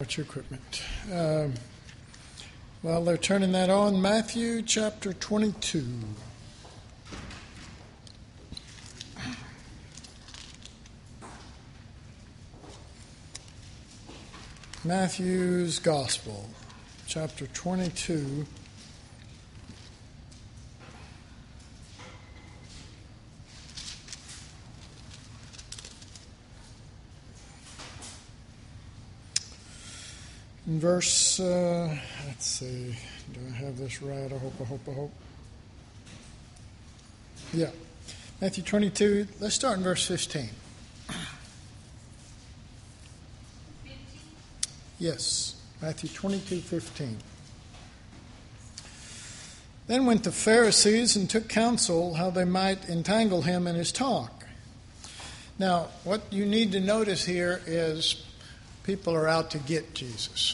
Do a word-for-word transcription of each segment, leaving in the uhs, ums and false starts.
about your equipment. Um, while they're turning that on, Matthew chapter twenty-two. Matthew's Gospel, chapter twenty-two. In verse, uh, let's see, do I have this right? I hope, I hope, I hope. Yeah, Matthew twenty-two, let's start in verse fifteen. Yes, Matthew twenty-two, fifteen. Then went the Pharisees and took counsel how they might entangle him in his talk. Now, what you need to notice here is people are out to get Jesus.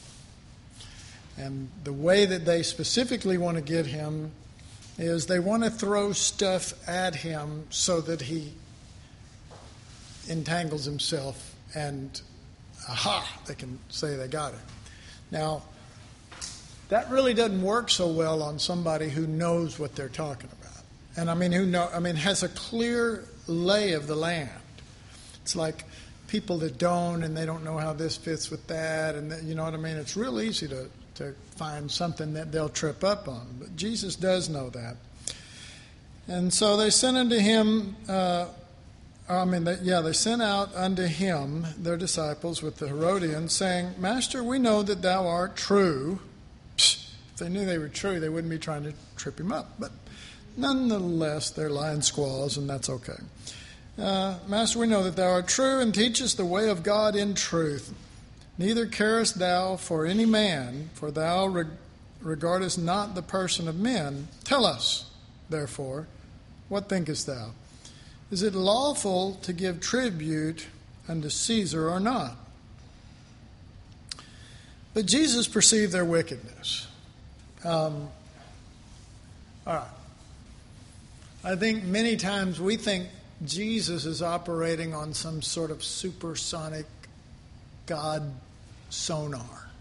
And the way that they specifically want to get him is they want to throw stuff at him so that he entangles himself and aha, they can say they got it. Now, that really doesn't work so well on somebody who knows what they're talking about. And I mean, who know, I mean, has a clear lay of the land. It's like people that don't, and they don't know how this fits with that, and that, you know what I mean? It's real easy to, to find something that they'll trip up on. But Jesus does know that. And so they sent unto him... Uh, I mean, they, yeah, they sent out unto him their disciples with the Herodians, saying, Master, we know that thou art true. Psst, if they knew they were true, they wouldn't be trying to trip him up. But nonetheless, they're lying squaws, and that's okay. Uh, Master, we know that thou art true, and teachest the way of God in truth. Neither carest thou for any man, for thou reg- regardest not the person of men. Tell us, therefore, what thinkest thou? Is it lawful to give tribute unto Caesar or not? But Jesus perceived their wickedness. Um, all right. I think many times we think Jesus is operating on some sort of supersonic God sonar.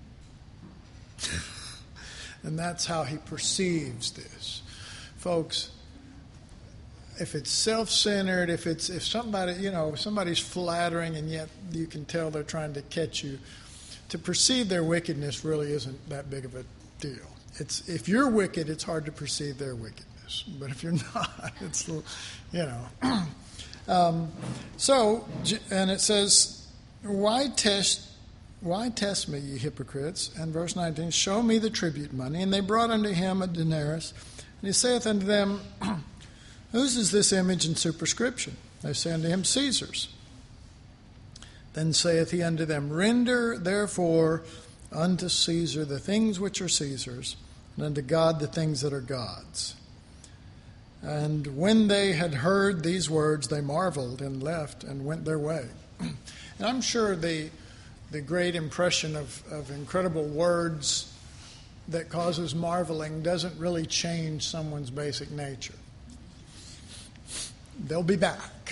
And that's how he perceives this. Folks, if it's self-centered, if it's if somebody, you know, if somebody's flattering and yet you can tell they're trying to catch you, to perceive their wickedness really isn't that big of a deal. It's if you're wicked, it's hard to perceive their wickedness. But if you're not, it's, you know. um, so, and it says, why test, why test me, ye hypocrites? And verse nineteen, show me the tribute money. And they brought unto him a denarius. And he saith unto them, whose is this image and superscription? They say unto him, Caesar's. Then saith he unto them, render therefore unto Caesar the things which are Caesar's, and unto God the things that are God's. And when they had heard these words, they marveled and left and went their way. And I'm sure the the great impression of, of incredible words that causes marveling doesn't really change someone's basic nature. They'll be back.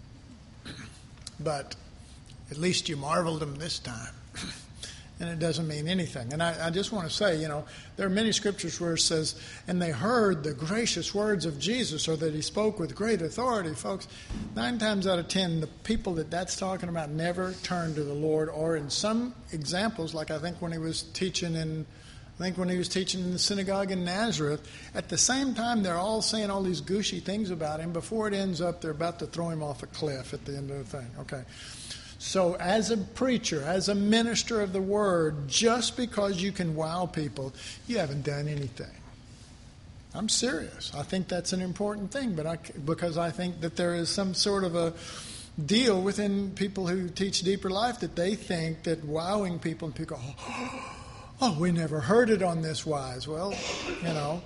But at least you marveled them this time. And it doesn't mean anything. And I, I just want to say, you know, there are many scriptures where it says, and they heard the gracious words of Jesus, or that he spoke with great authority. Folks, nine times out of ten, the people that that's talking about never turned to the Lord, or in some examples, like I think when he was teaching in I think when he was teaching in the synagogue in Nazareth, at the same time they're all saying all these gushy things about him. Before it ends up, they're about to throw him off a cliff at the end of the thing. Okay. So as a preacher, as a minister of the word, just because you can wow people, you haven't done anything. I'm serious. I think that's an important thing, but I, because I think that there is some sort of a deal within people who teach deeper life that they think that wowing people, and people go, oh, Oh, we never heard it on this wise. Well, you know,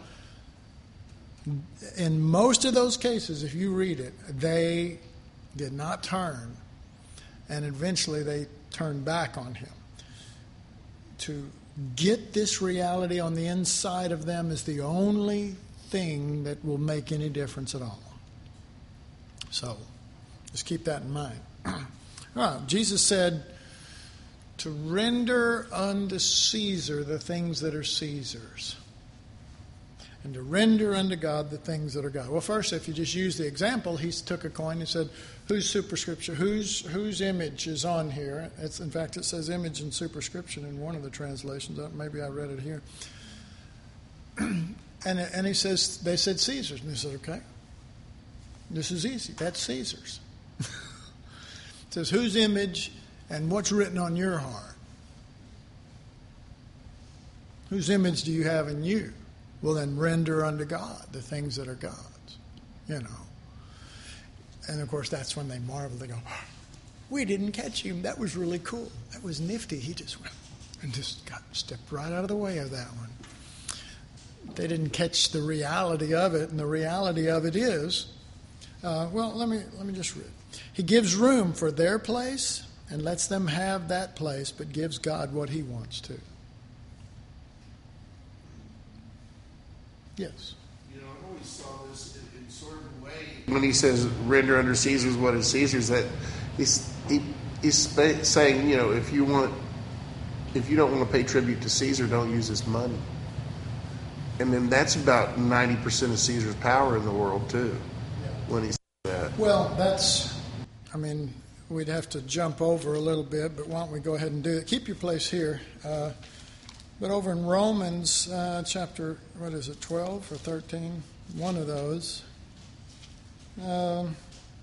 in most of those cases, if you read it, they did not turn, and eventually they turned back on him. To get this reality on the inside of them is the only thing that will make any difference at all. So, just keep that in mind. All right, Jesus said to render unto Caesar the things that are Caesar's, and to render unto God the things that are God. Well, first, if you just use the example, he took a coin and said, whose superscription, whose whose image is on here? It's, in fact, it says image and superscription in one of the translations. Maybe I read it here. and and he says, they said Caesar's. And he said, okay, this is easy. That's Caesar's. It says, whose image and what's written on your heart? Whose image do you have in you? Well, then render unto God the things that are God's, you know. And, of course, that's when they marvel. They go, we didn't catch him. That was really cool. That was nifty. He just went and just got stepped right out of the way of that one. They didn't catch the reality of it, and the reality of it is, uh, well, let me let me just read. He gives room for their place and lets them have that place, but gives God what he wants to. Yes. You know, I always saw this in, in sort of a way. When he says, render under Caesar's what is Caesar's, that he's, he, he's sp- saying, you know, if you want, if you don't want to pay tribute to Caesar, don't use his money. And then that's about ninety percent of Caesar's power in the world, too, yeah. When he says that. Well, that's, I mean, we'd have to jump over a little bit, but why don't we go ahead and do it? Keep your place here. Uh, But over in Romans uh, chapter, what is it, twelve or thirteen? One of those. Um,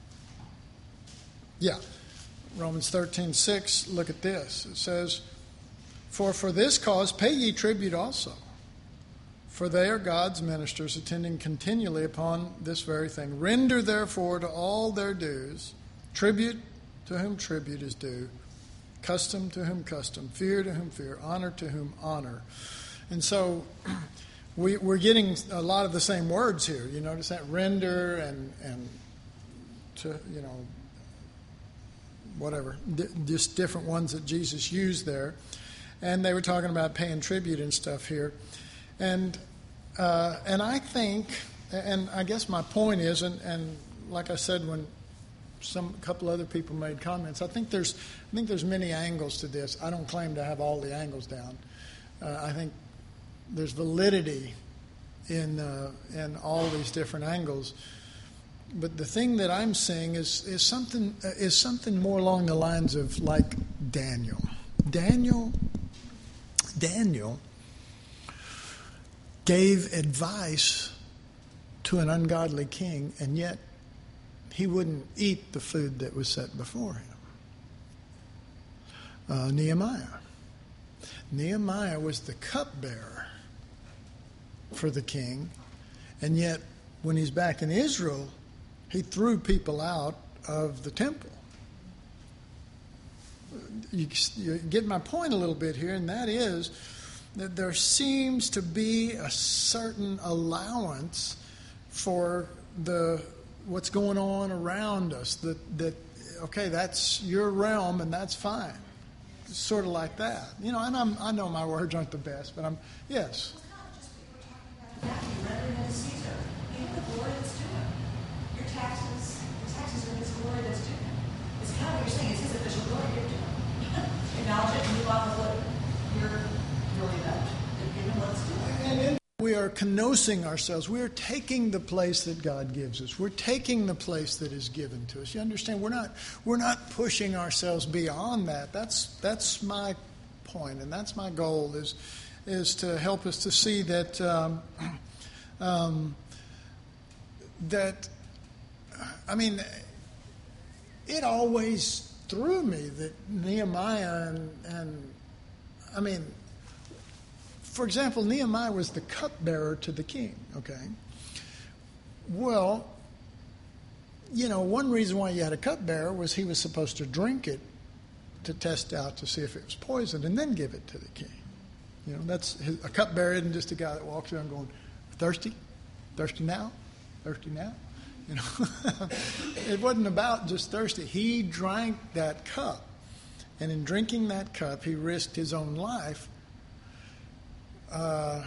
yeah, Romans thirteen six, look at this. It says, for for this cause pay ye tribute also, for they are God's ministers, attending continually upon this very thing. Render therefore to all their dues, tribute to whom tribute is due, custom to whom custom, fear to whom fear, honor to whom honor. And so we, we're getting a lot of the same words here. You notice that? Render and, and to, you know, whatever, D- just different ones that Jesus used there. And they were talking about paying tribute and stuff here. And uh, and I think, and I guess my point is, and, and like I said when some a couple other people made comments, I think there's I think there's many angles to this. I don't claim to have all the angles down. Uh, I think there's validity in uh, in all these different angles. But the thing that I'm seeing is is something uh, is something more along the lines of like Daniel. Daniel Daniel gave advice to an ungodly king, and yet he wouldn't eat the food that was set before him. Uh, Nehemiah. Nehemiah was the cupbearer for the king, and yet when he's back in Israel, he threw people out of the temple. You, you get my point a little bit here, and that is that there seems to be a certain allowance for the what's going on around us. That that okay, that's your realm, and that's fine. Sort of like that, you know. And I'm, I know my words aren't the best, but I'm yes. Well, it's not just what we're talking about. Matthew, rendering unto Caesar, give the glory that's due him. Your taxes, the taxes are his glory that's due him. It's kind of what you're saying. It's his official glory. Give it to him. Acknowledge it and move on with what you're really about. And give him what's due him. And we are kenosing ourselves. We are taking the place that God gives us. We're taking the place that is given to us. You understand? We're not we're not pushing ourselves beyond that. That's that's my point, and that's my goal is is to help us to see that um, um, that I mean, it always threw me that Nehemiah and and I mean. For example, Nehemiah was the cupbearer to the king, okay? Well, you know, one reason why you had a cupbearer was he was supposed to drink it to test out to see if it was poisoned and then give it to the king. You know, that's his, a cupbearer isn't just a guy that walks around going, thirsty? Thirsty now? Thirsty now? You know, it wasn't about just thirsty. He drank that cup, and in drinking that cup, he risked his own life. Uh,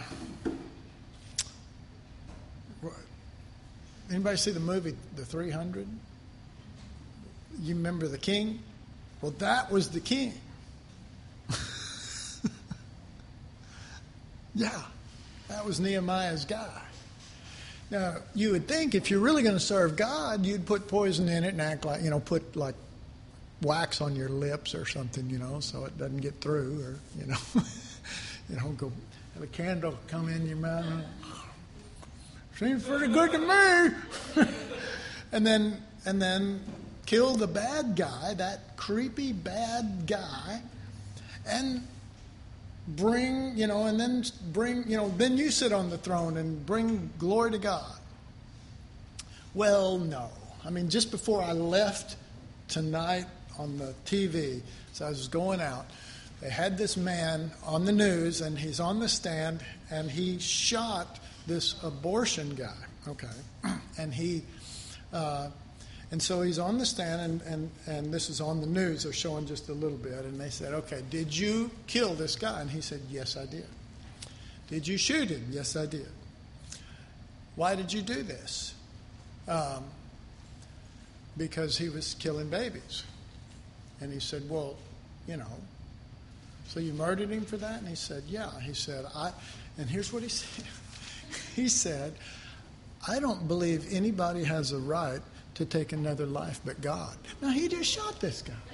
anybody see the movie The three hundred? You remember the king? Well, that was the king. Yeah, that was Nehemiah's guy. Now, you would think if you're really going to serve God, you'd put poison in it and act like, you know, put like wax on your lips or something, you know, so it doesn't get through, or, you know, you know, go have a candle come in your mouth. And, seems pretty good to me. and then, and then kill the bad guy, that creepy bad guy, and bring, you know, and then bring, you know, then you sit on the throne and bring glory to God. Well, no. I mean, just before I left tonight on the T V, so I was going out, they had this man on the news, and he's on the stand, and he shot this abortion guy, okay? And he, uh, and so he's on the stand, and, and, and this is on the news. They're showing just a little bit, and they said, okay, did you kill this guy? And he said, yes, I did. Did you shoot him? Yes, I did. Why did you do this? Um, because he was killing babies. And he said, well, you know, so you murdered him for that? And he said, yeah. He said, I, and here's what he said. He said, I don't believe anybody has a right to take another life but God. Now, he just shot this guy.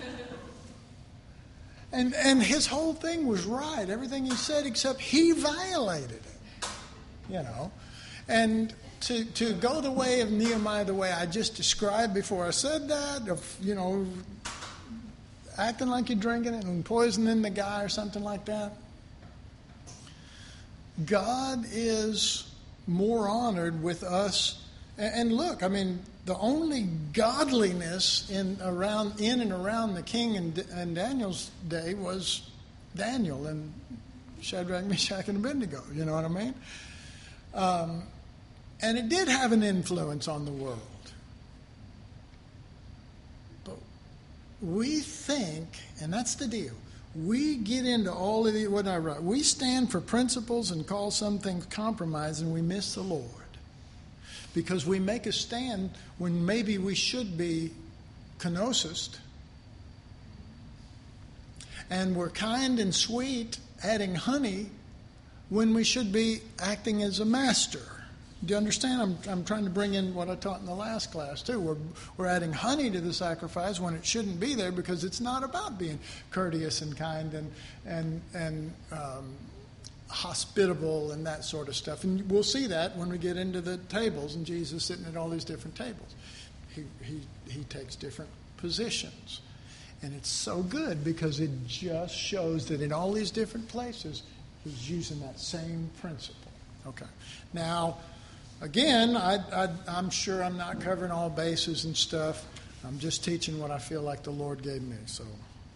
And and his whole thing was right, everything he said, except he violated it. You know. And to to go the way of Nehemiah, the way I just described before I said that, of, you know, acting like you're drinking it and poisoning the guy or something like that. God is more honored with us. And look, I mean, the only godliness in around in and around the king and, and Daniel's day was Daniel and Shadrach, Meshach, and Abednego. You know what I mean? Um, and it did have an influence on the world. But we think, and that's the deal, we get into all of the, what I write, we stand for principles and call some things compromise, and we miss the Lord. Because we make a stand when maybe we should be kenosis. And we're kind and sweet, adding honey, when we should be acting as a master. Do you understand? I'm, I'm trying to bring in what I taught in the last class, too. We're, we're adding honey to the sacrifice when it shouldn't be there, because it's not about being courteous and kind and, and, and um, hospitable and that sort of stuff. And we'll see that when we get into the tables and Jesus sitting at all these different tables. He, he, he takes different positions. And it's so good because it just shows that in all these different places, he's using that same principle. Okay. Now, again, I, I, I'm sure I'm not covering all bases and stuff. I'm just teaching what I feel like the Lord gave me. So,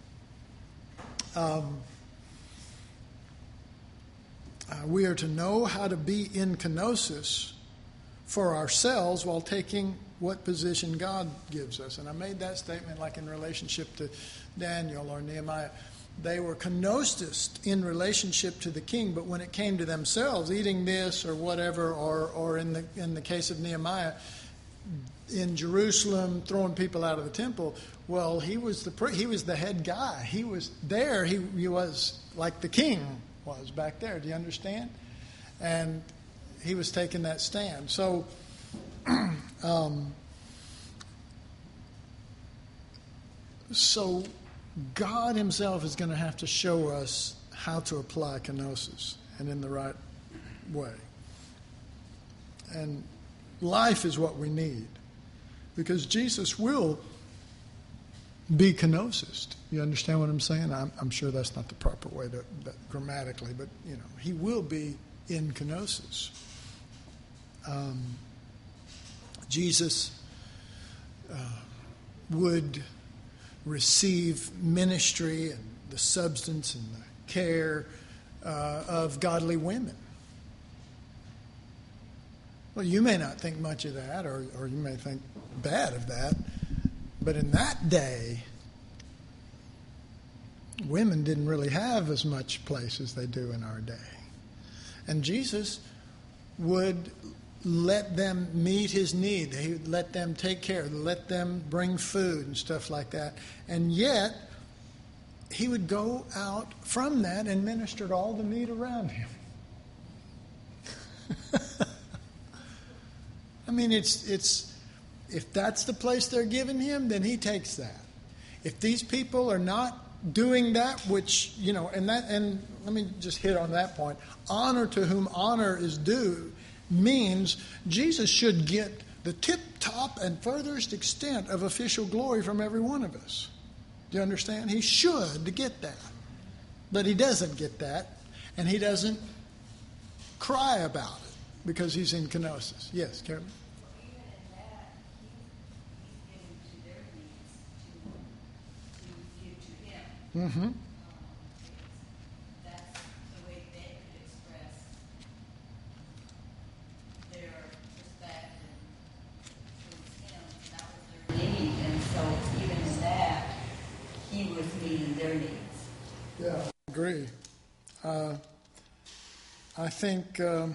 um, uh, we are to know how to be in kenosis for ourselves while taking what position God gives us. And I made that statement like in relationship to Daniel or Nehemiah. They were kenosis in relationship to the king, but when it came to themselves, eating this or whatever, or or in the in the case of Nehemiah, in Jerusalem, throwing people out of the temple, well, he was the he was the head guy. He was there. He, he was like the king was back there. Do you understand? And he was taking that stand. So, um, so. God himself is going to have to show us how to apply kenosis and in the right way. And life is what we need, because Jesus will be kenosis. You understand what I'm saying? I'm, I'm sure that's not the proper way to that, grammatically, but you know, he will be in kenosis. Um, Jesus uh, would receive ministry and the substance and the care uh, of godly women. Well, you may not think much of that, or, or you may think bad of that, but in that day, women didn't really have as much place as they do in our day. And Jesus would let them meet his need. He would let them take care, let them bring food and stuff like that. And yet, he would go out from that and minister to all the need around him. I mean, it's it's if that's the place they're giving him, then he takes that. If these people are not doing that, which, you know, and that, and let me just hit on that point. Honor to whom honor is due means Jesus should get the tip top and furthest extent of official glory from every one of us. Do you understand? He should get that. But he doesn't get that, and he doesn't cry about it because he's in kenosis. Yes, Carolyn? Mm-hmm. Um, that's the way they could express their respect and towards him. That was their need, and so even in that, he was meeting their needs. Yeah, I agree. Uh, I think um,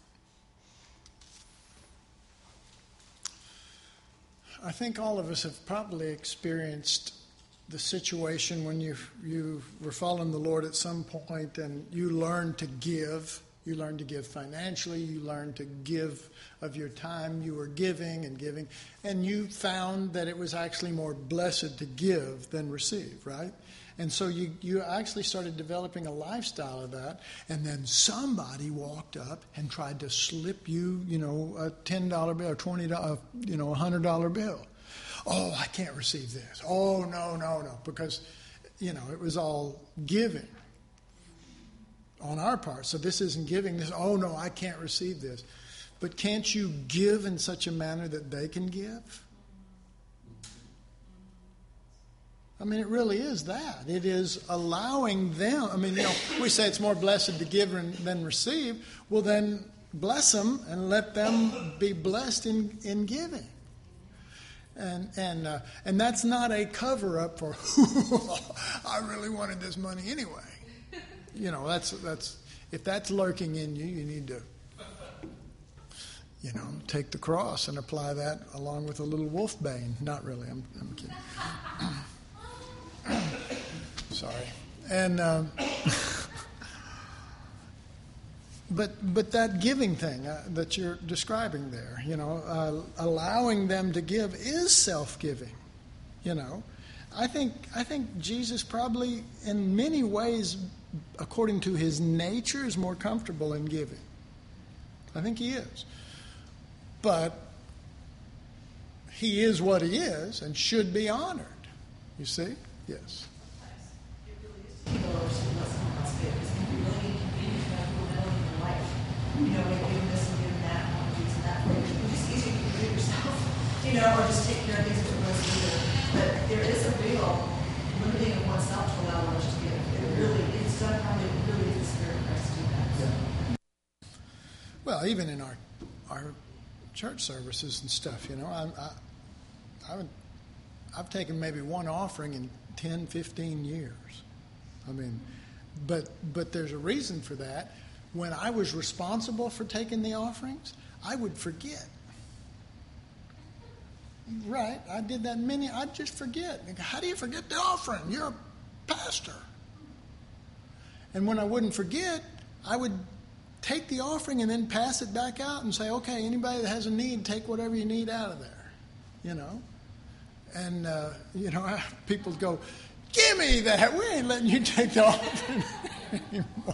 I think all of us have probably experienced the situation when you you were following the Lord at some point and you learned to give. You learned to give financially. You learned to give of your time. You were giving and giving. And you found that it was actually more blessed to give than receive, right? And so you, you actually started developing a lifestyle of that. And then somebody walked up and tried to slip you, you know, a ten dollar bill or twenty dollars, you know, a one hundred dollar bill. Oh, I can't receive this. Oh, no, no, no. Because, you know, it was all giving on our part. So this isn't giving. This, oh, no, I can't receive this. But can't you give in such a manner that they can give? I mean, it really is that. It is allowing them. I mean, you know, we say it's more blessed to give than receive. Well, then bless them and let them be blessed in, in giving. And and uh, and that's not a cover-up for, I really wanted this money anyway. You know, that's that's if that's lurking in you, you need to, you know, take the cross and apply that along with a little wolfbane. Not really, I'm, I'm kidding. Sorry. And um, but but that giving thing uh, that you're describing there, you know, uh, allowing them to give is self-giving. You know, I think I think Jesus probably, in many ways, according to his nature, is more comfortable in giving. I think he is. But he is what he is and should be honored. You see? Yes. It really is to people overseeing what someone else did. Because it can be really inconvenient to have people that don't even like. You know, like giving this and giving that and all of these and that. It's just easier to do it yourself. You know, or just take care of things with the rest of you. But there is a real limiting of oneself to allow others to give. It really, it's done probably really is the Spirit of Christ to do that. So. Well, even in our our church services and stuff, you know, I, I, I would, I've taken maybe one offering in ten, fifteen years. I mean, but but there's a reason for that. When I was responsible for taking the offerings, I would forget. Right, I did that many, I'd just forget. How do you forget the offering? You're a pastor. And when I wouldn't forget, I would take the offering and then pass it back out and say, okay, anybody that has a need, take whatever you need out of there, you know. And, uh, you know, people go, give me that. We ain't letting you take the offering anymore.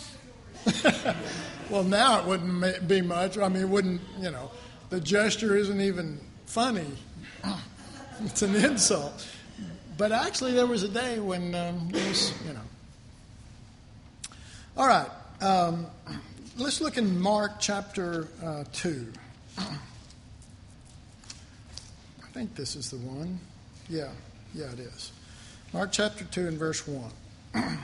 Well, now it wouldn't be much. I mean, it wouldn't, you know, the gesture isn't even funny. It's an insult. But actually, there was a day when um, it was, you know. All right. Um, let's look in Mark chapter uh, two. I think this is the one. Yeah, yeah, it is. Mark chapter two and verse one. I'm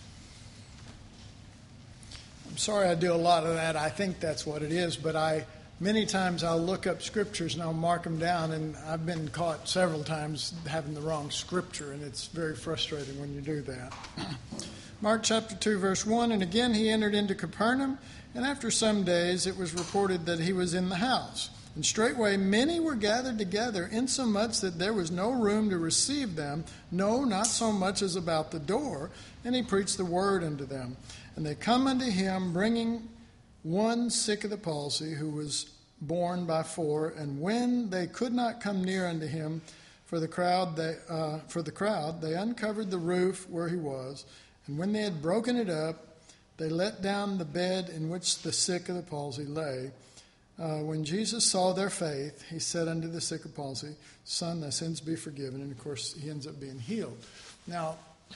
sorry I do a lot of that. I think that's what it is, but I many times I'll look up scriptures and I'll mark them down, and I've been caught several times having the wrong scripture, and it's very frustrating when you do that. Mark chapter two, verse one, and again he entered into Capernaum, and after some days it was reported that he was in the house. And straightway many were gathered together, insomuch that there was no room to receive them, no, not so much as about the door. And he preached the word unto them. And they come unto him, bringing one sick of the palsy, who was borne by four. And when they could not come near unto him for the crowd, they, uh, for the crowd, they uncovered the roof where he was. And when they had broken it up, they let down the bed in which the sick of the palsy lay. Uh, when Jesus saw their faith, he said unto the sick of palsy, Son, thy sins be forgiven. And of course, he ends up being healed. Now,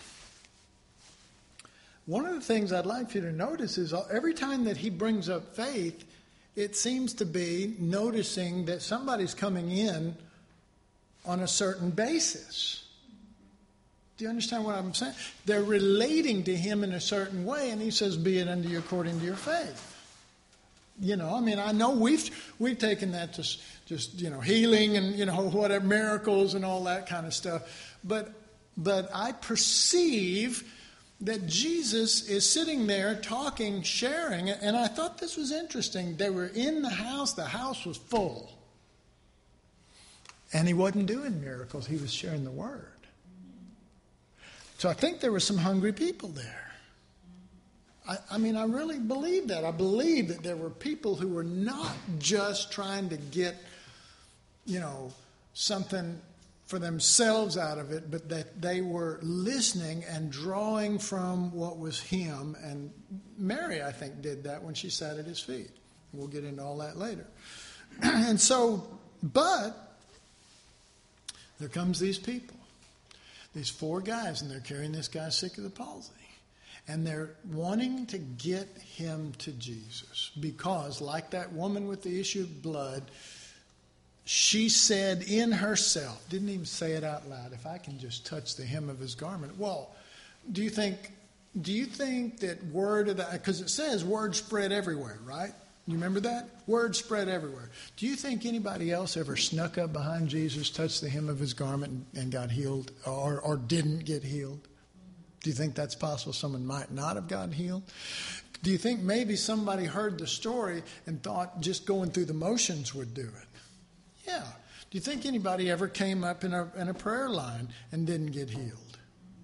one of the things I'd like for you to notice is every time that he brings up faith, it seems to be noticing that somebody's coming in on a certain basis. Do you understand what I'm saying? They're relating to him in a certain way, and he says, be it unto you according to your faith. You know, I mean, I know we've we've taken that to just, you know, healing and, you know, whatever, miracles and all that kind of stuff. But but I perceive that Jesus is sitting there talking, sharing, and I thought this was interesting. They were in the house, the house was full. And he wasn't doing miracles, he was sharing the word. So I think there were some hungry people there. I, I mean, I really believe that. I believe that there were people who were not just trying to get, you know, something for themselves out of it, but that they were listening and drawing from what was him. And Mary, I think, did that when she sat at his feet. We'll get into all that later. And so, but there comes these people. These four guys, and they're carrying this guy sick of the palsy. And they're wanting to get him to Jesus. Because, like that woman with the issue of blood, she said in herself, didn't even say it out loud, if I can just touch the hem of his garment. Well, do you think, do you think that word of that, because it says word spread everywhere, right? You remember that? Word spread everywhere. Do you think anybody else ever snuck up behind Jesus, touched the hem of his garment, and, and got healed, or, or didn't get healed? Do you think that's possible? Someone might not have gotten healed? Do you think maybe somebody heard the story and thought just going through the motions would do it? Yeah. Do you think anybody ever came up in a, in a prayer line and didn't get healed?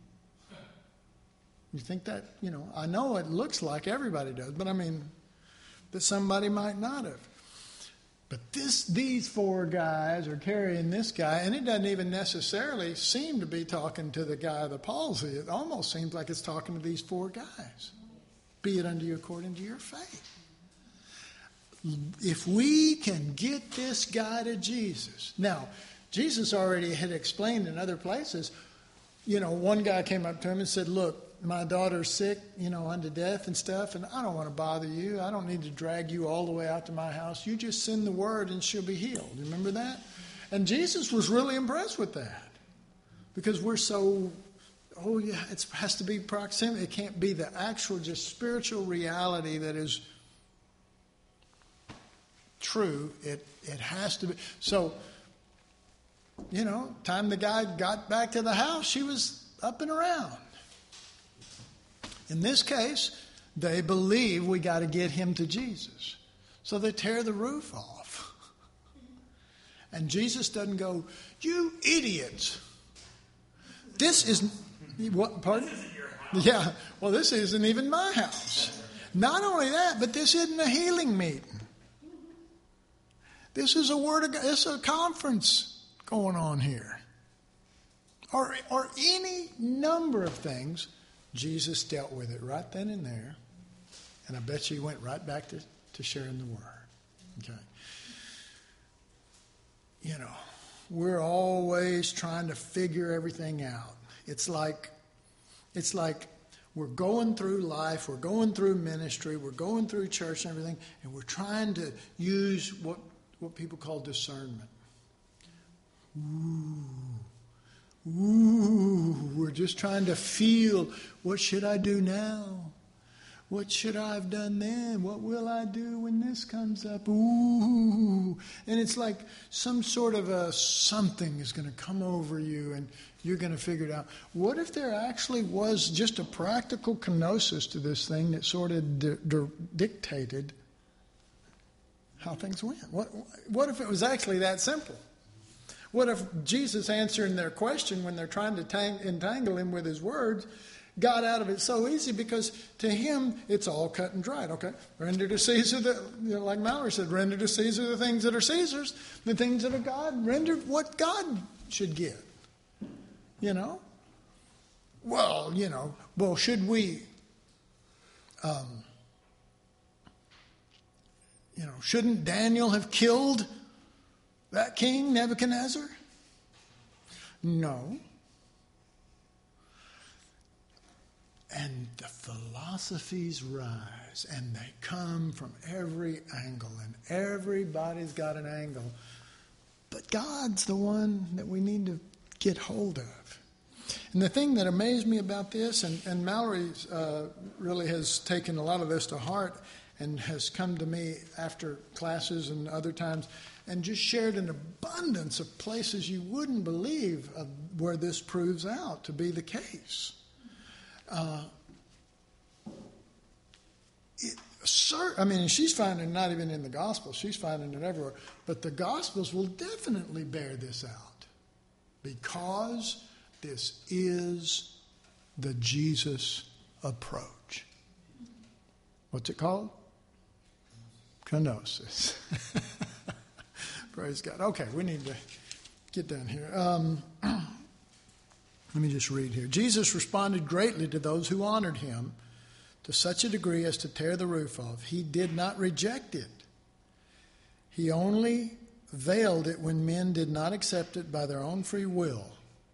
You think that, you know, I know it looks like everybody does, but I mean, that somebody might not have. But this, these four guys are carrying this guy, and it doesn't even necessarily seem to be talking to the guy of the palsy. It almost seems like it's talking to these four guys. Be it unto you according to your faith. If we can get this guy to Jesus. Now, Jesus already had explained in other places, you know, one guy came up to him and said, look, my daughter's sick, you know, unto death and stuff, and I don't want to bother you. I don't need to drag you all the way out to my house. You just send the word and she'll be healed. You remember that? And Jesus was really impressed with that. Because we're so, oh yeah, it has to be proximity. It can't be the actual just spiritual reality that is true. It it has to be. So, you know, time the guy got back to the house, she was up and around. In this case, they believe we got to get him to Jesus. So they tear the roof off. And Jesus doesn't go, you idiots. This is, what, pardon? This isn't your house. Yeah, well, this isn't even my house. Not only that, but this isn't a healing meeting. This is a word of God. It's a conference going on here. Or, or any number of things. Jesus dealt with it right then and there. And I bet you he went right back to, to sharing the word. Okay. You know, we're always trying to figure everything out. It's like, it's like we're going through life, we're going through ministry, we're going through church and everything, and we're trying to use what, what people call discernment. Ooh. Ooh, we're just trying to feel, what should I do now? What should I have done then? What will I do when this comes up? Ooh. And it's like some sort of a something is going to come over you and you're going to figure it out. What if there actually was just a practical kenosis to this thing that sort of di- di- dictated how things went. What, what if it was actually that simple? What if Jesus answering their question when they're trying to tang- entangle him with his words got out of it so easy, because to him it's all cut and dried. Okay, render to Caesar, the, you know, like Mallory said, render to Caesar the things that are Caesar's, the things that are God, render what God should get. You know? Well, you know, well, should we, um, you know, shouldn't Daniel have killed that king, Nebuchadnezzar? No. And the philosophies rise, and they come from every angle, and everybody's got an angle. But God's the one that we need to get hold of. And the thing that amazed me about this, and, and Mallory uh, really has taken a lot of this to heart and has come to me after classes and other times and just shared an abundance of places you wouldn't believe of where this proves out to be the case. Uh, it, sir, I mean, she's finding it not even in the Gospels, she's finding it everywhere. But the Gospels will definitely bear this out, because this is the Jesus approach. What's it called? Kenosis. Praise God. Okay, we need to get down here. Um, let me just read here. Jesus responded greatly to those who honored him, to such a degree as to tear the roof off. He did not reject it. He only veiled it when men did not accept it by their own free will.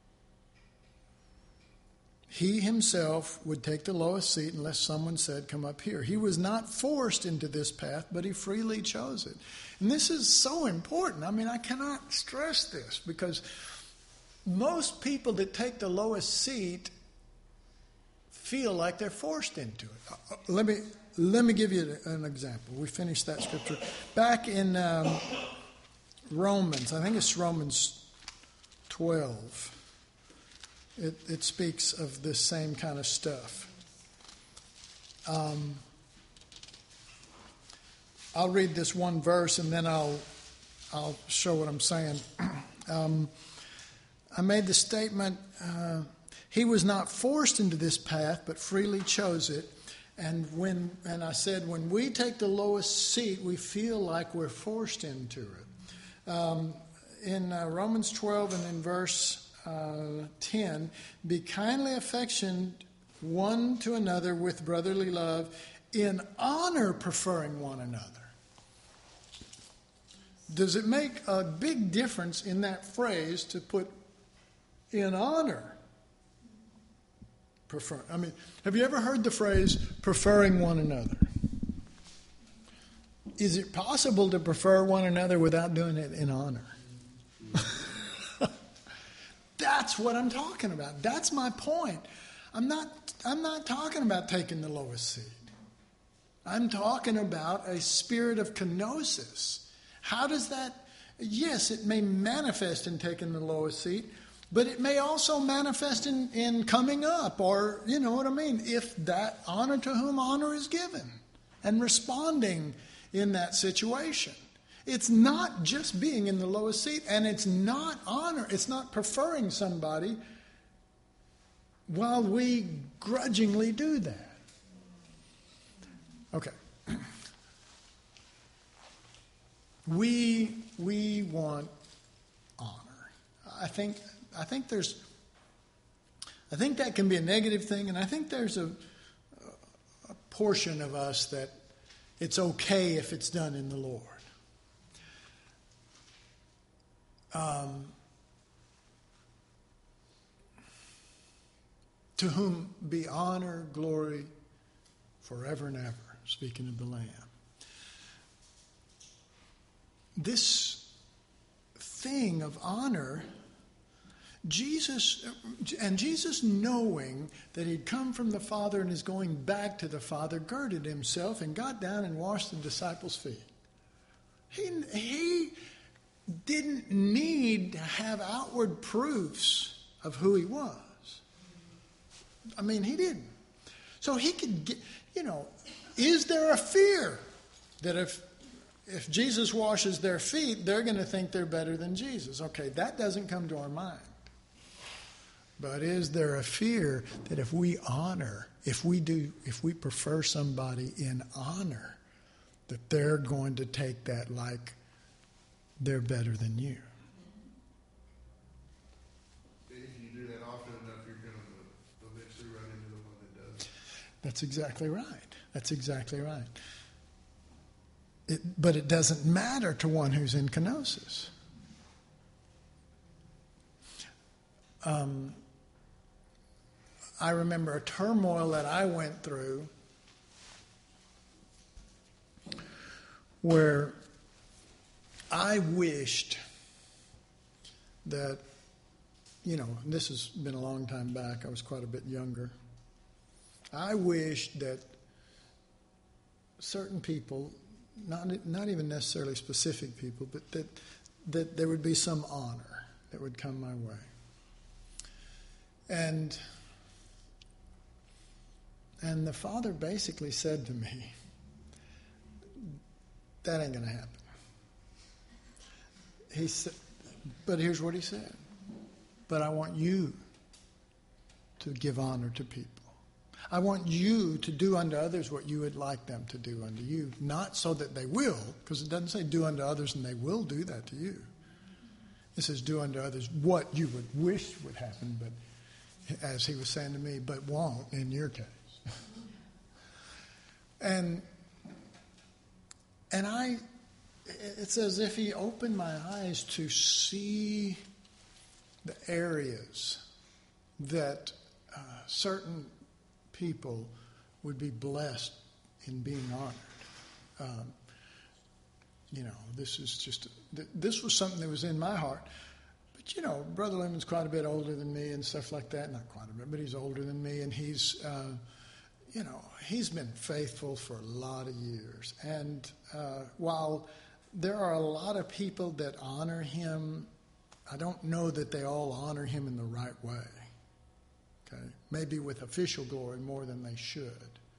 He himself would take the lowest seat unless someone said, come up here. He was not forced into this path, but he freely chose it. And this is so important. I mean, I cannot stress this, because most people that take the lowest seat feel like they're forced into it. Let me let me give you an example. We finished that scripture. Back in um, Romans, I think it's Romans twelve. It, it speaks of this same kind of stuff. Um, I'll read this one verse and then I'll I'll show what I'm saying. Um, I made the statement, uh, he was not forced into this path, but freely chose it. And when and I said, when we take the lowest seat, we feel like we're forced into it. Um, in uh, Romans twelve and in verse Uh, ten, be kindly affectioned one to another with brotherly love, in honor preferring one another. Does it make a big difference in that phrase to put in honor? Prefer. I mean, have you ever heard the phrase preferring one another? Is it possible to prefer one another without doing it in honor? That's what I'm talking about. That's my point. I'm not I'm not talking about taking the lowest seat. I'm talking about a spirit of kenosis. How does that, yes, it may manifest in taking the lowest seat, but it may also manifest in, in coming up, or, you know what I mean, if that honor to whom honor is given, and responding in that situation. It's not just being in the lowest seat, and it's not honor. It's not preferring somebody while we grudgingly do that. Okay. We we want honor. I think I think there's I think that can be a negative thing, and I think there's a a portion of us that it's okay if it's done in the Lord. Um, to whom be honor, glory, forever and ever, speaking of the Lamb. This thing of honor, Jesus, and Jesus knowing that he'd come from the Father and is going back to the Father, girded himself and got down and washed the disciples' feet. He, he didn't need to have outward proofs of who he was. I mean, he didn't. So he could get, you know, is there a fear that if if Jesus washes their feet, they're going to think they're better than Jesus. Okay, that doesn't come to our mind. But is there a fear that if we honor, if we do, if we prefer somebody in honor, that they're going to take that like they're better than you? If you do that often enough, you're going to eventually run into the one that does. That's exactly right. That's exactly right. It, but it doesn't matter to one who's in kenosis. Um, I remember a turmoil that I went through where I wished that, you know, this has been a long time back. I was quite a bit younger. I wished that certain people, not not even necessarily specific people, but that that there would be some honor that would come my way. And and the Father basically said to me, that ain't going to happen. He said, but here's what he said. But I want you to give honor to people. I want you to do unto others what you would like them to do unto you. Not so that they will, because it doesn't say do unto others and they will do that to you. It says do unto others what you would wish would happen, but as he was saying to me, but won't in your case. and and I, it's as if he opened my eyes to see the areas that uh, certain people would be blessed in being honored. Um, you know, this is just, this was something that was in my heart. But, you know, Brother Lemon's quite a bit older than me and stuff like that. Not quite a bit, but he's older than me. And he's, uh, you know, he's been faithful for a lot of years. And uh, while there are a lot of people that honor him, I don't know that they all honor him in the right way. Okay, maybe with official glory more than they should.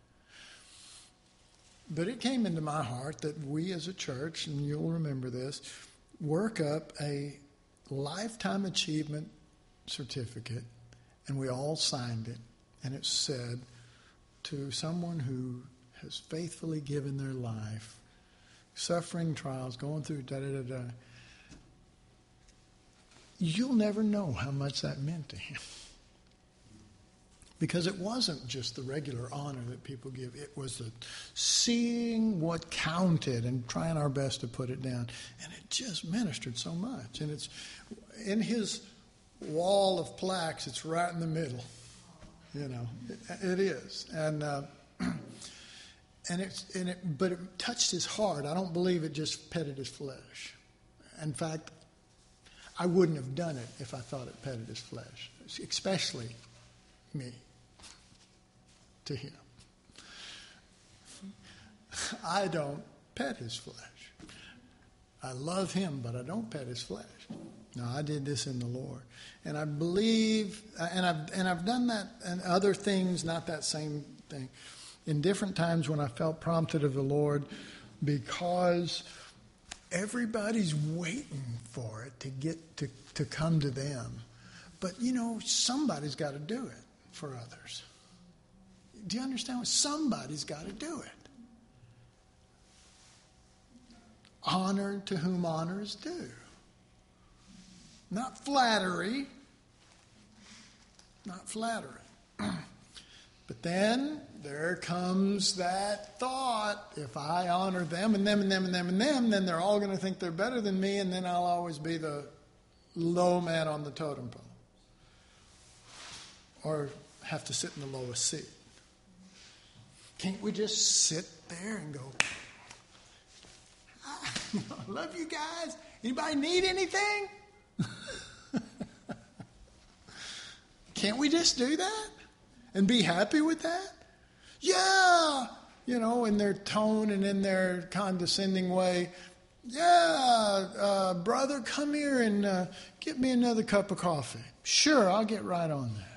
But it came into my heart that we as a church, and you'll remember this, work up a lifetime achievement certificate, and we all signed it, and it said, to someone who has faithfully given their life, suffering trials, going through da-da-da-da, you'll never know how much that meant to him. Because it wasn't just the regular honor that people give. It was the seeing what counted and trying our best to put it down. And it just ministered so much. And it's in his wall of plaques, it's right in the middle. You know, it, it is. And uh, and it's and it, but it touched his heart. I don't believe it just petted his flesh. In fact, I wouldn't have done it if I thought it petted his flesh, especially me. To him. I don't pet his flesh. I love him, but I don't pet his flesh. No, I did this in the Lord. And I believe, and I've, and I've done that and other things, not that same thing, in different times when I felt prompted of the Lord, because everybody's waiting for it to get to, to come to them. But, you know, somebody's got to do it for others. Do you understand? Somebody's got to do it. Honor to whom honor is due. Not flattery. Not flattery. But then there comes that thought, if I honor them and them and them and them and them, then they're all going to think they're better than me, and then I'll always be the low man on the totem pole. Or have to sit in the lowest seat. Can't we just sit there and go, I love you guys. Anybody need anything? Can't we just do that and be happy with that? Yeah, you know, in their tone and in their condescending way. Yeah, uh, brother, come here and uh, get me another cup of coffee. Sure, I'll get right on that.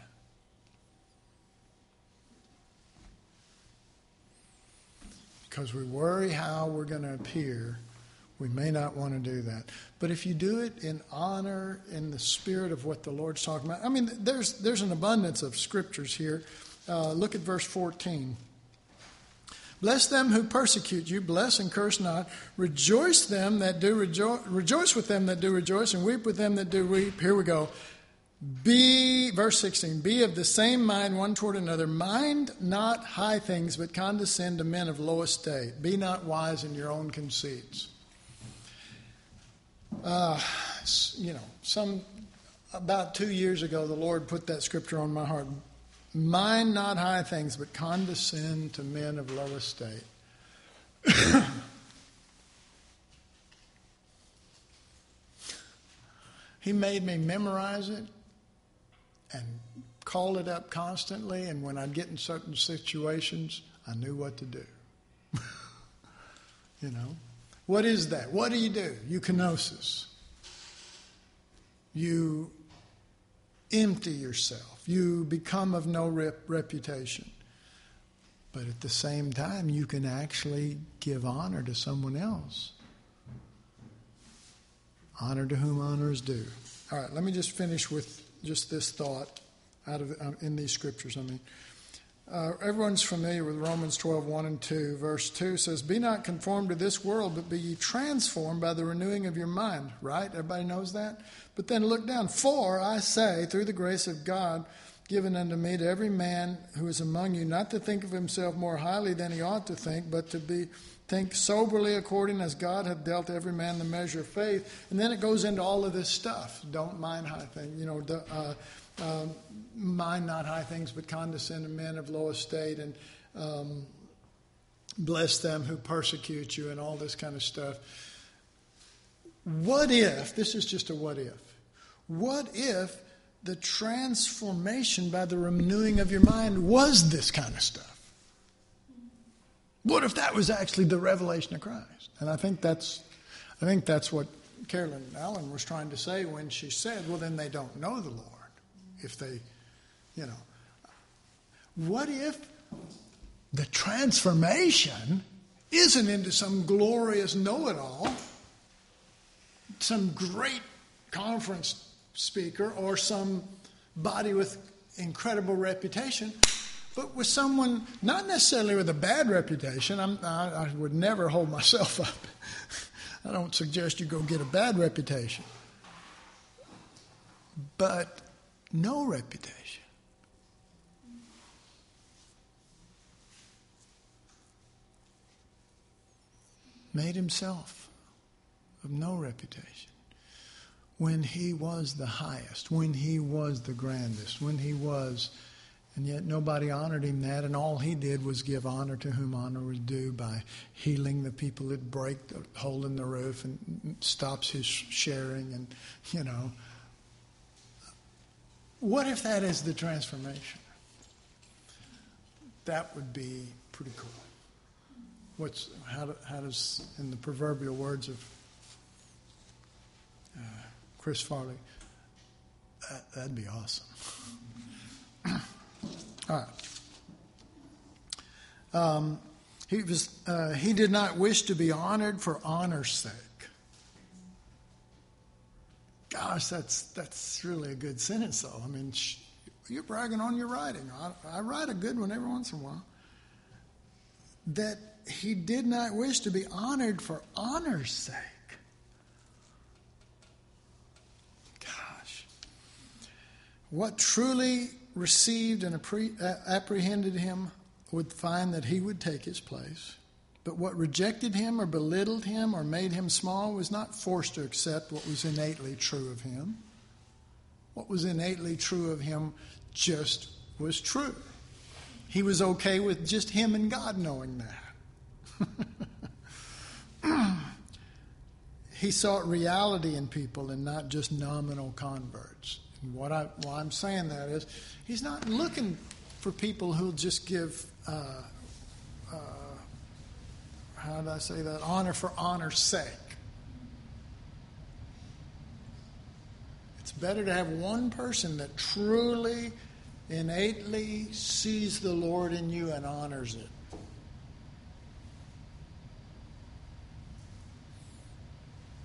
Because we worry how we're going to appear We may not want to do that. But if you do it in honor, in the spirit of what the Lord's talking about. I mean, there's there's an abundance of scriptures here. Uh, look at verse fourteen. Bless them who persecute you, bless and curse not. Rejoice them that do rejoice, rejoice with them that do rejoice, and weep with them that do weep. Here we go. Be, verse sixteen, be of the same mind one toward another. Mind not high things, but condescend to men of low estate. Be not wise in your own conceits. Uh, you know, some about two years ago, the Lord put that scripture on my heart. Mind not high things, but condescend to men of low estate. He made me memorize it and call it up constantly, and when I'd get in certain situations, I knew what to do. You know? What is that? What do you do? You kenosis. You empty yourself. You become of no rep- reputation. But at the same time, you can actually give honor to someone else. Honor to whom honor is due. All right, let me just finish with just this thought out of um, in these scriptures. I mean, uh, everyone's familiar with Romans twelve, one and two. Verse two says, be not conformed to this world, but be ye transformed by the renewing of your mind. Right? Everybody knows that? But then look down. For I say, through the grace of God given unto me, to every man who is among you, not to think of himself more highly than he ought to think, but to be think soberly according as God hath dealt every man the measure of faith. And then it goes into all of this stuff. Don't mind high things. You know, the, uh, um, mind not high things, but condescend to men of low estate, and um, bless them who persecute you, and all this kind of stuff. What if, this is just a what if, what if the transformation by the renewing of your mind was this kind of stuff? What if that was actually the revelation of Christ? And I think that's, I think that's what Carolyn Allen was trying to say when she said, well, then they don't know the Lord. If they, you know. What if the transformation isn't into some glorious know-it-all, some great conference speaker, or some body with incredible reputation, but with someone not necessarily with a bad reputation? I'm, I, I would never hold myself up. I don't suggest you go get a bad reputation. But no reputation. Made himself of no reputation. When he was the highest, when he was the grandest, when he was, and yet nobody honored him that, and all he did was give honor to whom honor was due by healing the people that break the hole in the roof and stops his sharing, and, you know. What if that is the transformation? That would be pretty cool. What's how, do, how does, in the proverbial words of uh, Chris Farley, that, that'd be awesome. All right. Um, he was. Uh, he did not wish to be honored for honor's sake. Gosh, that's that's really a good sentence, though. I mean, sh- you're bragging on your writing. I, I write a good one every once in a while. That he did not wish to be honored for honor's sake. Gosh. What truly received and appre- uh, apprehended him would find that he would take his place. But what rejected him or belittled him or made him small was not forced to accept what was innately true of him. What was innately true of him just was true. He was okay with just him and God knowing that. He sought reality in people and not just nominal converts. And what, I, why I'm saying that is he's not looking for people who'll just give... Uh, uh, how did I say that? Honor for honor's sake. It's better to have one person that truly, innately sees the Lord in you and honors it.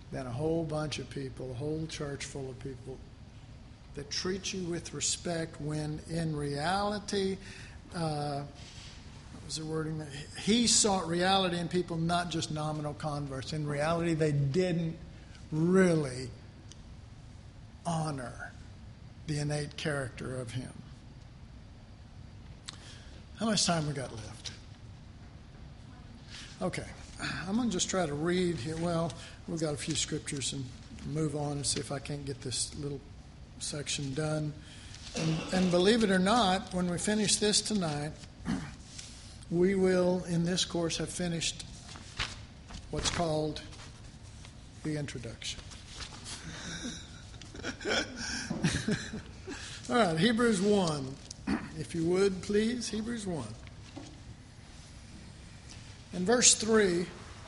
than a whole bunch of people, a whole church full of people that treat you with respect when in reality, uh, what was the wording? He sought reality in people, not just nominal converts. In reality, they didn't really honor the innate character of him. How much time we got left? Okay. I'm going to just try to read here. Well, we've got a few scriptures and move on and see if I can't get this little section done. And, and believe it or not, when we finish this tonight, we will, in this course, have finished what's called the introduction. All right, Hebrews one. If you would, please, Hebrews one. In verse three,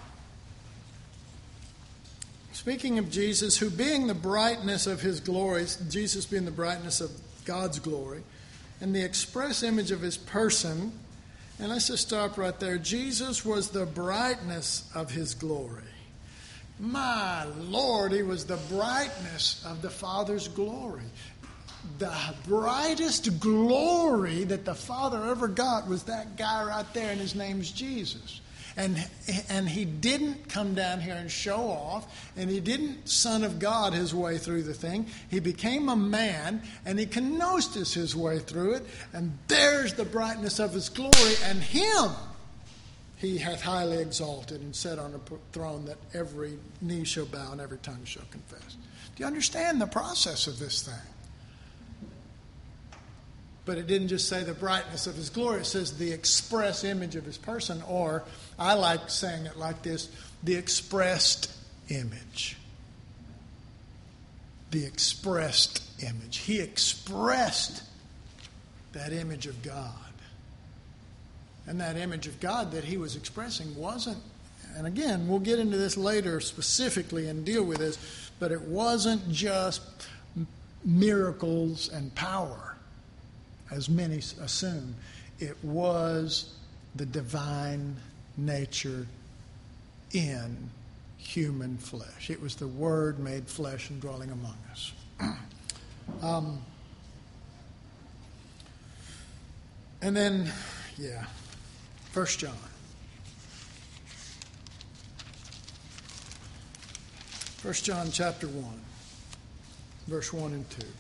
speaking of Jesus, who being the brightness of his glory, Jesus being the brightness of God's glory, and the express image of his person, and let's just stop right there. Jesus was the brightness of his glory. My Lord, he was the brightness of the Father's glory. The brightest glory that the Father ever got was that guy right there, and his name's Jesus. And, and he didn't come down here and show off, and he didn't Son of God his way through the thing. He became a man, and he kenosis his way through it, and there's the brightness of his glory, and him he hath highly exalted and set on a throne that every knee shall bow and every tongue shall confess. Do you understand the process of this thing? But it didn't just say the brightness of his glory. It says the express image of his person, or I like saying it like this, the expressed image. The expressed image. He expressed that image of God. And that image of God that he was expressing wasn't, and again, we'll get into this later specifically and deal with this, but it wasn't just miracles and power, as many assume. It was the divine nature in human flesh. It was the Word made flesh and dwelling among us. um, and then, yeah, First John. First John chapter one, verse one and two.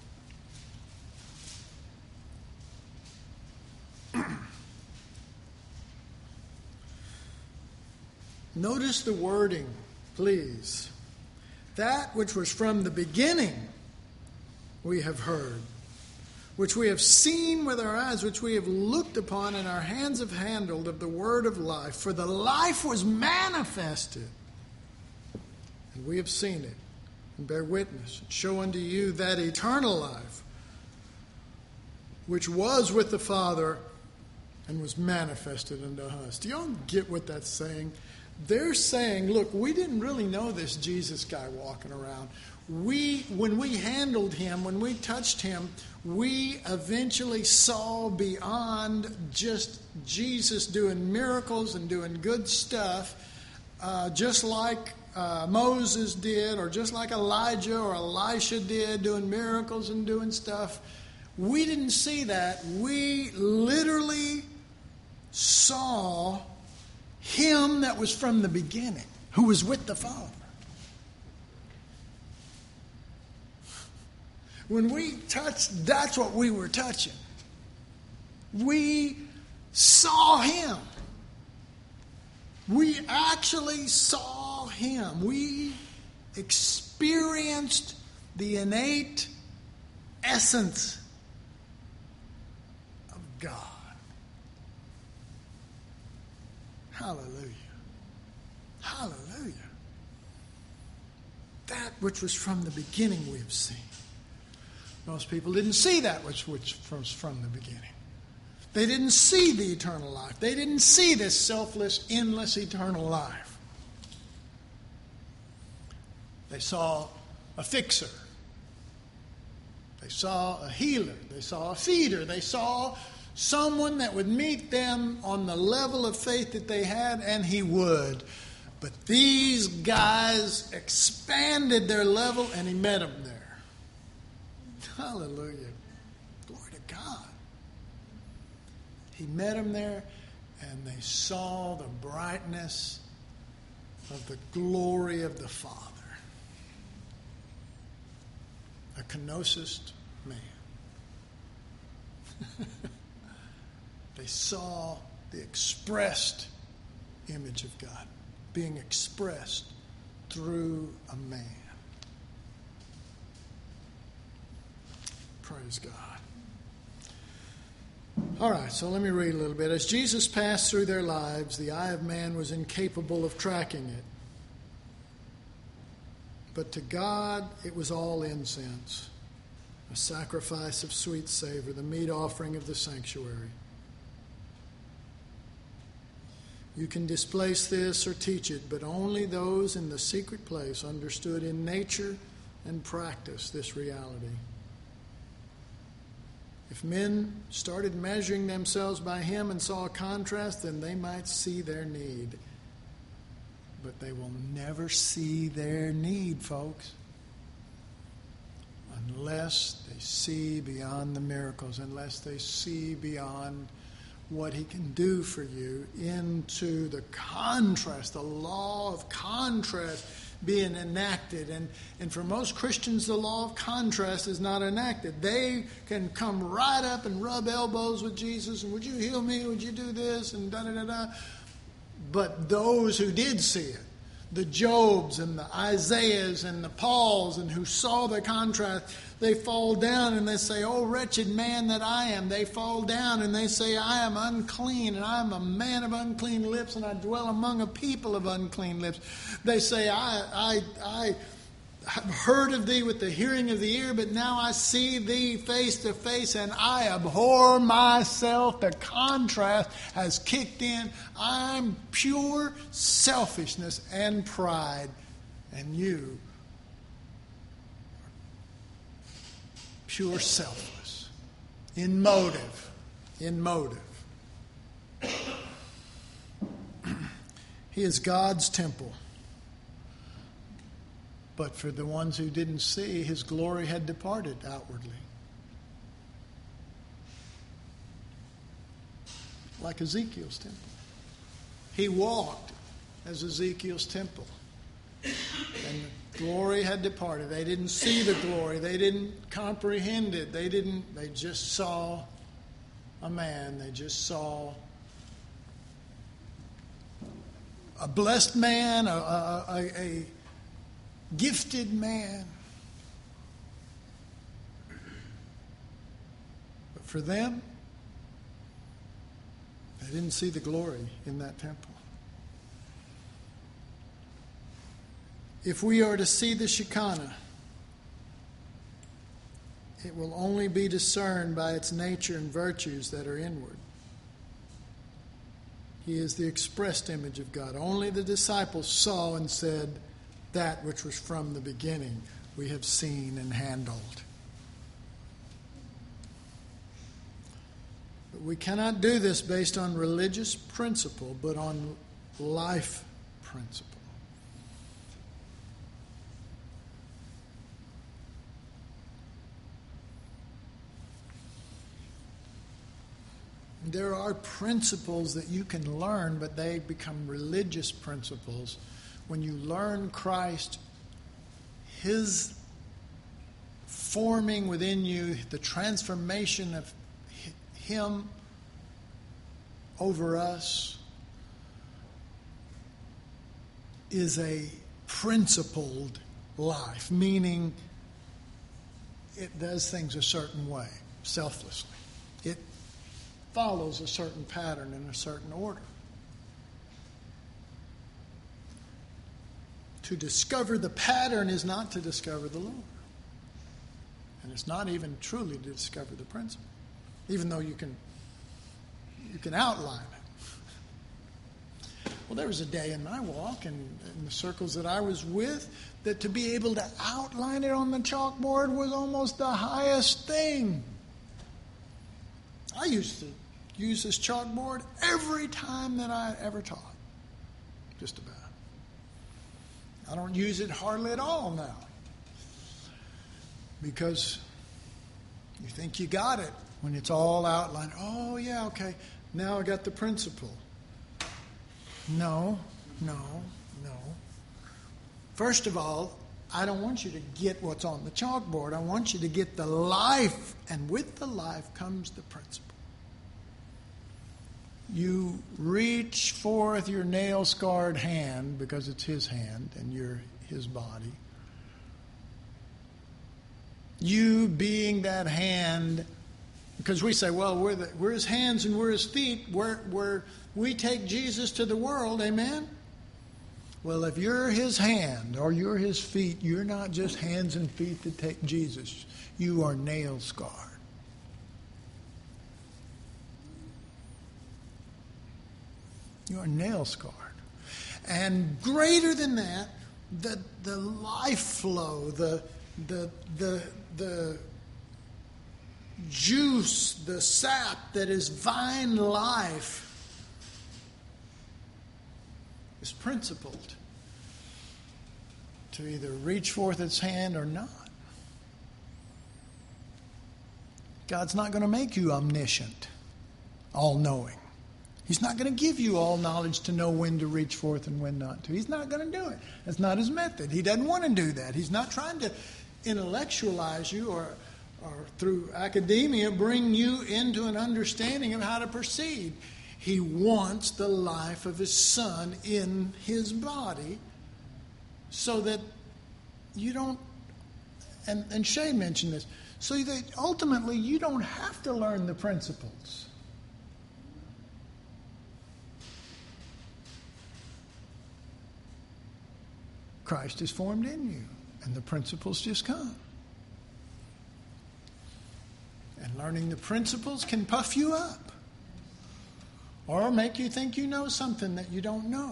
Notice the wording, please. That which was from the beginning we have heard, which we have seen with our eyes, which we have looked upon, and our hands have handled of the word of life. For the life was manifested, and we have seen it, and bear witness, and show unto you that eternal life, which was with the Father and was manifested unto us. Do y'all get what that's saying? They're saying, look, we didn't really know this Jesus guy walking around. We, when we handled him, when we touched him, we eventually saw beyond just Jesus doing miracles and doing good stuff, uh, just like uh, Moses did, or just like Elijah or Elisha did, doing miracles and doing stuff. We didn't see that. We literally saw him that was from the beginning, who was with the Father. When we touched, that's what we were touching. We saw him. We actually saw him. We experienced the innate essence of God. Hallelujah. Hallelujah. That which was from the beginning we have seen. Most people didn't see that which, which was from the beginning. They didn't see the eternal life. They didn't see this selfless, endless, eternal life. They saw a fixer. They saw a healer. They saw a feeder. They saw someone that would meet them on the level of faith that they had, and he would. But these guys expanded their level, and he met them there. Hallelujah. Glory to God. He met them there, and they saw the brightness of the glory of the Father. A kenosis man. They saw the expressed image of God being expressed through a man. Praise God. All right, so let me read a little bit. As Jesus passed through their lives, the eye of man was incapable of tracking it. But to God, it was all incense, a sacrifice of sweet savor, the meat offering of the sanctuary. You can displace this or teach it, but only those in the secret place understood in nature and practice this reality. If men started measuring themselves by him and saw a contrast, then they might see their need. But they will never see their need, folks, unless they see beyond the miracles, unless they see beyond what he can do for you into the contrast, the law of contrast being enacted. And, and for most Christians, the law of contrast is not enacted. They can come right up and rub elbows with Jesus, and would you heal me? Would you do this? And da-da-da-da. But those who did see it, the Jobs and the Isaiahs and the Pauls, and who saw the contrast, they fall down and they say, "Oh, wretched man that I am." They fall down and they say, "I am unclean, and I am a man of unclean lips, and I dwell among a people of unclean lips." They say, I, I, I have heard of thee with the hearing of the ear, but now I see thee face to face, and I abhor myself. The contrast has kicked in. I'm pure selfishness and pride, and you pure selfless, in motive, in motive. He is God's temple. But for the ones who didn't see, his glory had departed outwardly. Like Ezekiel's temple. He walked as Ezekiel's temple. And the glory had departed. They didn't see the glory. They didn't comprehend it. They didn't, they just saw a man. They just saw a blessed man, a, a, a, a gifted man. But for them, they didn't see the glory in that temple. If we are to see the Shekinah, it will only be discerned by its nature and virtues that are inward. He is the expressed image of God. Only the disciples saw and said, "That which was from the beginning, we have seen and handled." But we cannot do this based on religious principle, but on life principle. There are principles that you can learn, but they become religious principles. When you learn Christ, his forming within you, the transformation of him over us is a principled life, meaning it does things a certain way, selflessly. It follows a certain pattern in a certain order. To discover the pattern is not to discover the Lord. And it's not even truly to discover the principle, even though you can you can outline it. Well, there was a day in my walk and in the circles that I was with that to be able to outline it on the chalkboard was almost the highest thing. I used to use this chalkboard every time that I ever taught, just about. I don't use it hardly at all now. Because you think you got it when it's all outlined. Oh, yeah, okay. Now I got the principle. No, no, no. First of all, I don't want you to get what's on the chalkboard. I want you to get the life. And with the life comes the principle. You reach forth your nail-scarred hand because it's his hand and you're his body. You being that hand, because we say, well, we're, the, we're his hands and we're his feet. We're, we're, we take Jesus to the world, amen? Well, if you're his hand or you're his feet, you're not just hands and feet that take Jesus. You are nail-scarred. You are nail-scarred. And greater than that, the, the life flow, the, the, the, the juice, the sap that is vine life is principled to either reach forth its hand or not. God's not going to make you omniscient, all-knowing. He's not going to give you all knowledge to know when to reach forth and when not to. He's not going to do it. That's not his method. He doesn't want to do that. He's not trying to intellectualize you or, or through academia bring you into an understanding of how to proceed. He wants the life of his son in his body so that you don't, and, and Shay mentioned this, so that ultimately you don't have to learn the principles. Christ is formed in you, and the principles just come. And learning the principles can puff you up or make you think you know something that you don't know.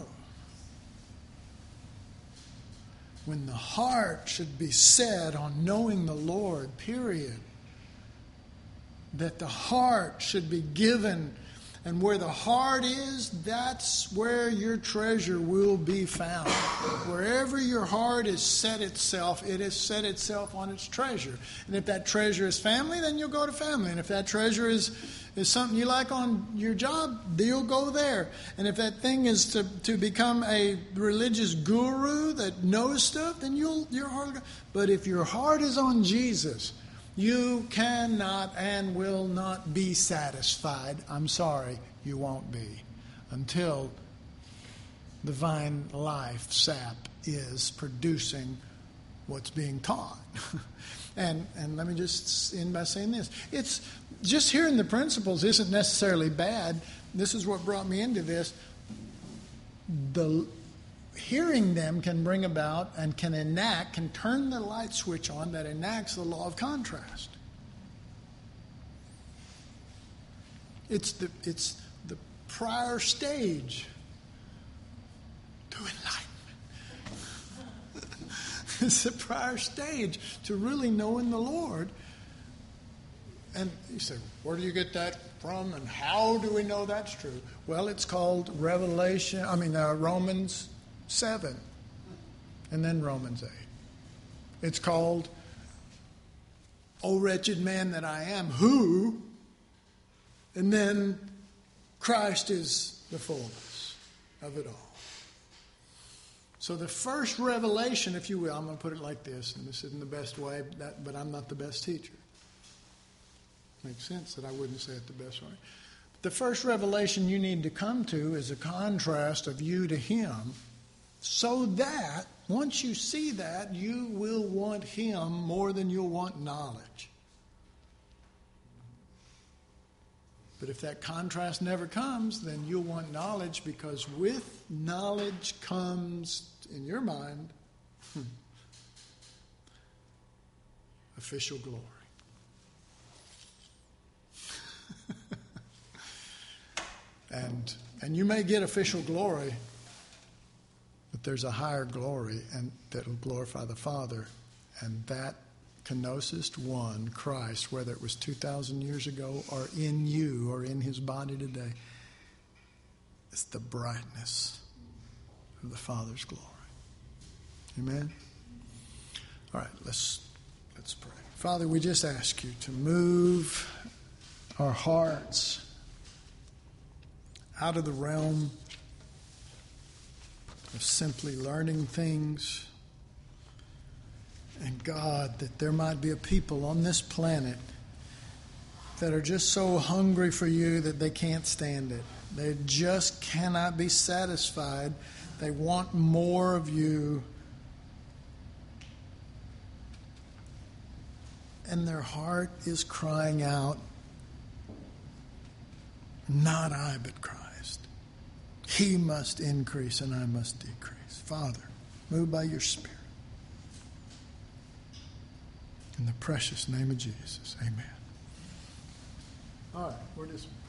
When the heart should be set on knowing the Lord, period. That the heart should be given, and where the heart is, that's where your treasure will be found. Wherever your heart has set itself, it has set itself on its treasure. And if that treasure is family, then you'll go to family. And if that treasure is, is something you like on your job, you'll go there. And if that thing is to, to become a religious guru that knows stuff, then you'll your heart will go. But if your heart is on Jesus, you cannot and will not be satisfied. I'm sorry, you won't be until the vine life sap is producing what's being taught. and and let me just end by saying this. It's just hearing the principles isn't necessarily bad. This is what brought me into this. The hearing them can bring about and can enact, can turn the light switch on that enacts the law of contrast. It's the it's the prior stage to enlightenment. It's the prior stage to really knowing the Lord. And you say, where do you get that from and how do we know that's true? Well, it's called Revelation, I mean uh, Romans seven, and then Romans eight. It's called, O wretched man that I am, who, and then Christ is the fullness of it all. So the first revelation, if you will, I'm going to put it like this, and this isn't the best way, that, but I'm not the best teacher. Makes sense that I wouldn't say it the best way. The first revelation you need to come to is a contrast of you to him, so that once you see that, you will want him more than you'll want knowledge. But if that contrast never comes, then you'll want knowledge, because with knowledge comes, in your mind, hmm, official glory. and and you may get official glory, but there's a higher glory, and that will glorify the Father, and that kenosis one, Christ, whether it was two thousand years ago or in you or in his body today, is the brightness of the Father's glory. Amen? All right, let's let's pray. Father, we just ask you to move our hearts out of the realm of simply learning things. And God, that there might be a people on this planet that are just so hungry for you that they can't stand it. They just cannot be satisfied. They want more of you. And their heart is crying out, not I, but Christ. He must increase and I must decrease. Father, move by your Spirit. In the precious name of Jesus, amen. All right, we're just